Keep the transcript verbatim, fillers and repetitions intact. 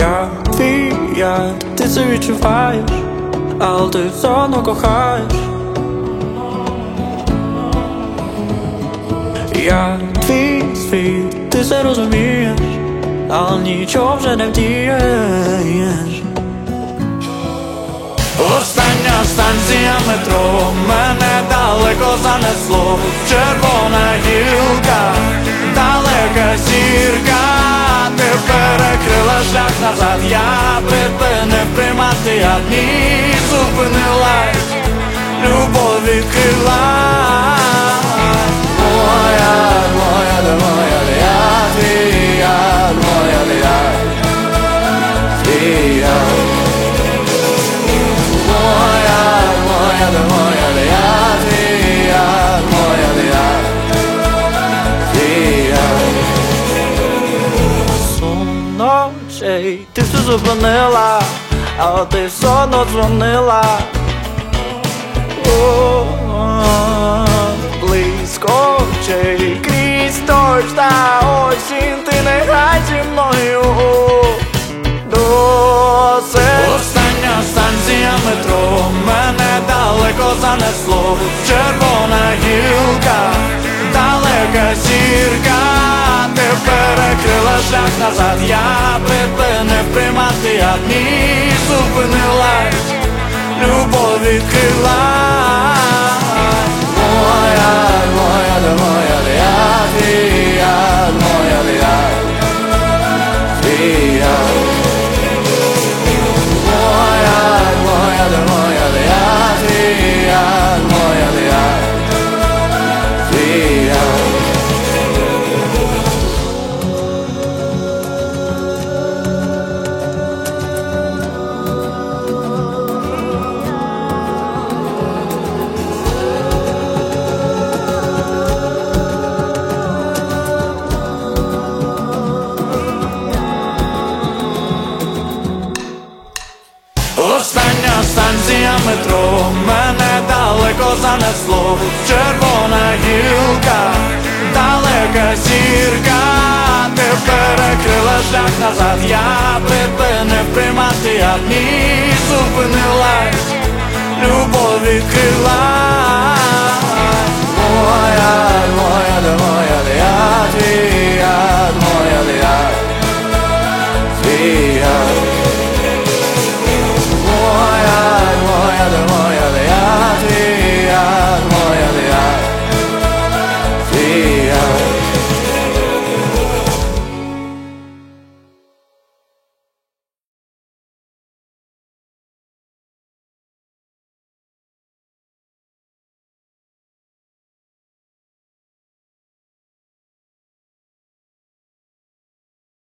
Я твій яд, ти це відчуваєш, але ти все одно кохаєш. Я твій світ, ти це розумієш, але нічого вже не вдієш. Остання станція метро, мене далеко занесло. Червона гілка, далека зірка, ти перекрила шлях назад. Я припинив приймати, я дні зупинилась, любов відкрила. Моя, моя, де моя, де я твій яд, моя, де я твій яд. Ночей ти все зупинила, але ти все одно дзвонила. Близько очей, крізь дощ та осінь, ти не грай зі мною досить. Остання станція метро, мене далеко занесло. Червона гілка, далека зірка, ти перекрила шлях назад. Я припинив приймати, я дні зупинилась, любов відкрила. Моя, моя, де моя, де я твій яд, моя, де я твій яд. Моя, моя, де моя, де я твій яд, моя, де я твій яд. Остання станція метро, мене далеко занесло. Червона гілка, далека зірка, ти перекрила шлях назад. Я припинив приймати, я дні зупинилась, любов відкрила. Моя, моя.